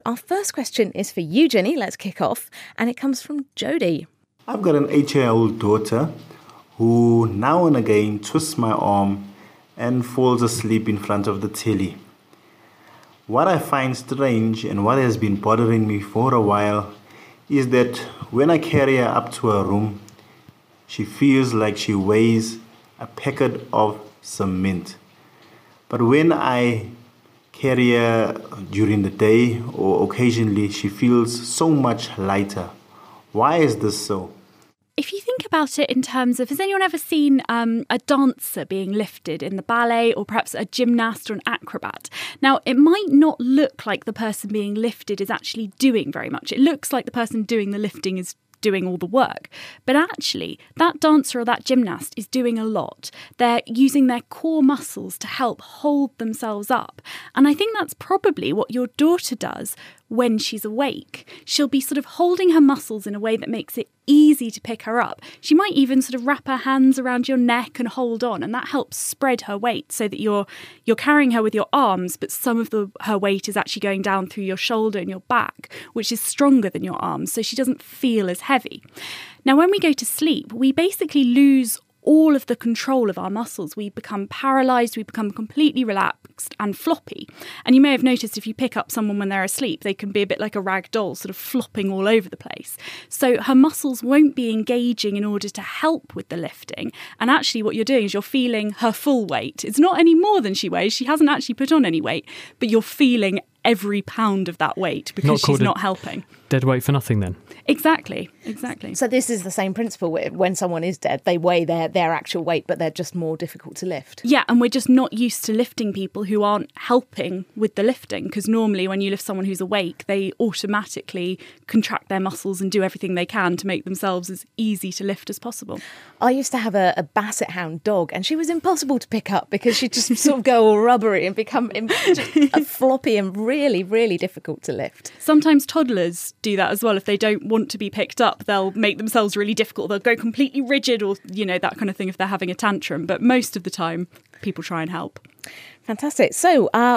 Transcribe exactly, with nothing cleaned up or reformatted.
our first question is for you, Jenny. Let's kick off. And it comes from Jody. I've got an eight-year-old daughter who now and again twists my arm and falls asleep in front of the telly. What I find strange and what has been bothering me for a while is that when I carry her up to her room, she feels like she weighs a packet of cement. But when I carry her during the day or occasionally, she feels so much lighter. Why is this so? If you think about it in terms of, has anyone ever seen um, a dancer being lifted in the ballet, or perhaps a gymnast or an acrobat? Now, it might not look like the person being lifted is actually doing very much. It looks like the person doing the lifting is doing all the work. But actually, that dancer or that gymnast is doing a lot. They're using their core muscles to help hold themselves up. And I think that's probably what your daughter does when she's awake. She'll be sort of holding her muscles in a way that makes it easy to pick her up. She might even sort of wrap her hands around your neck and hold on, and that helps spread her weight so that you're you're carrying her with your arms, but some of the her weight is actually going down through your shoulder and your back, which is stronger than your arms, so she doesn't feel as heavy. Now, when we go to sleep, we basically lose all of the control of our muscles. We become paralysed, we become completely relaxed and floppy. And you may have noticed if you pick up someone when they're asleep, they can be a bit like a rag doll, sort of flopping all over the place. So her muscles won't be engaging in order to help with the lifting. And actually what you're doing is you're feeling her full weight. It's not any more than she weighs. She hasn't actually put on any weight, but you're feeling every pound of that weight because not she's not helping. Dead weight for nothing then? Exactly, exactly. So this is the same principle. When someone is dead, they weigh their, their actual weight, but they're just more difficult to lift. Yeah, and we're just not used to lifting people who aren't helping with the lifting, because normally when you lift someone who's awake, they automatically contract their muscles and do everything they can to make themselves as easy to lift as possible. I used to have a, a basset hound dog, and she was impossible to pick up because she'd just sort of go all rubbery and become just floppy and really, really difficult to lift. Sometimes toddlers do that as well. If they don't want to be picked up, they'll make themselves really difficult. They'll go completely rigid, or, you know, that kind of thing if they're having a tantrum. But most of the time, people try and help. Fantastic. So uh,